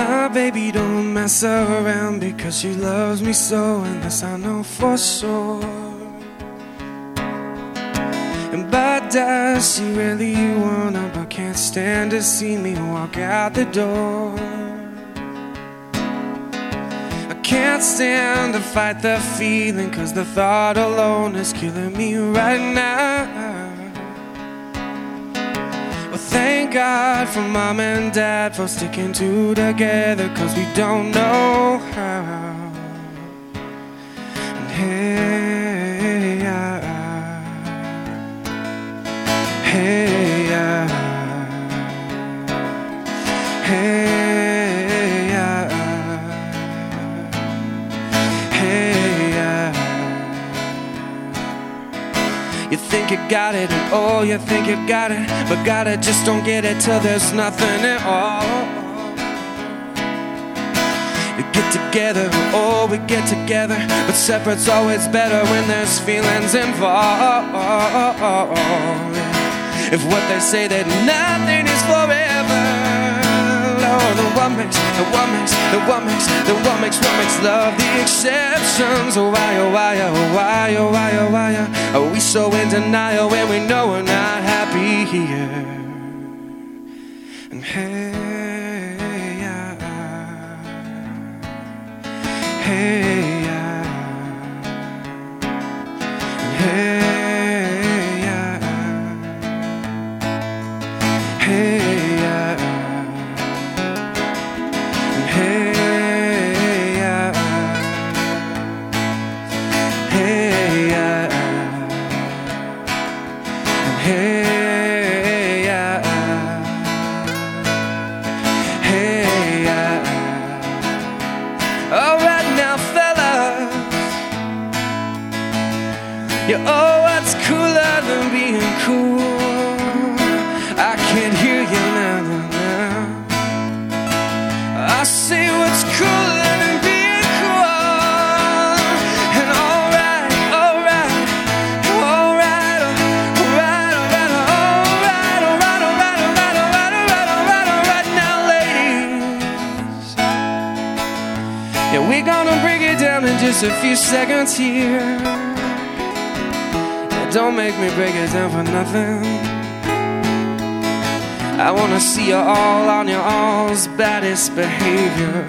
My baby don't mess around because she loves me so, and this I know for sure. And but does she really wanna, but can't stand to see me walk out the door. I can't stand to fight the feeling, cause the thought alone is killing me right now. Well, thank God for mom and dad for sticking two together, cause we don't know how. And hey, hey, hey, you think you got it, and oh, you think you got it, but got it, just don't get it till there's nothing at all. You get together, oh, we get together, but separate's always better when there's feelings involved. If what they say that nothing is forever, oh, then what makes love the exceptions? Oh, why are we so in denial when we know we're not happy here? And hey, hey, hey, oh, what's cooler than being cool? I can't hear you now, now. I say what's cooler than being cool? And alright now, ladies. Yeah, we're gonna break it down in just a few seconds here. Don't make me break it down for nothing. I wanna see you all on your all's baddest behavior.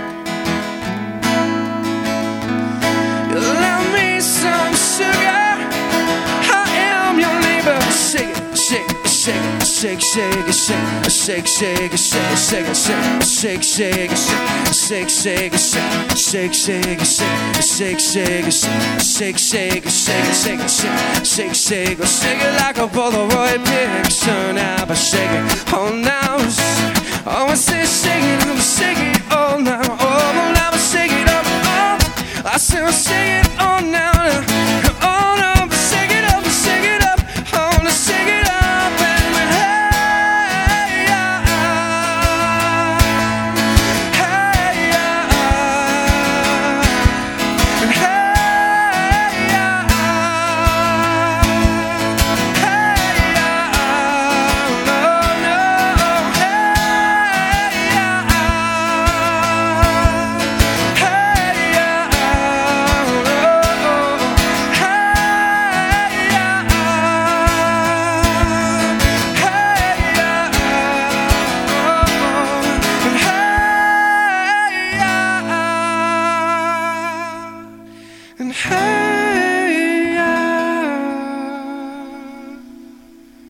You love me some sugar, I am your neighbor. Shake it, shake it, shake it, shake, shake it, shake, shake, shake it, shake, shake it, shake, shake it, shake, shake it, shake, shake it, shake, shake it, shake, shake it, shake, shake it, shake, shake it, shake it like a Polaroid picture now, but shake it, oh now, oh I say shake it, oh now, oh now, shake it up, oh, I say shake it, oh now, oh now, shake it up, oh now, shake it up. And hey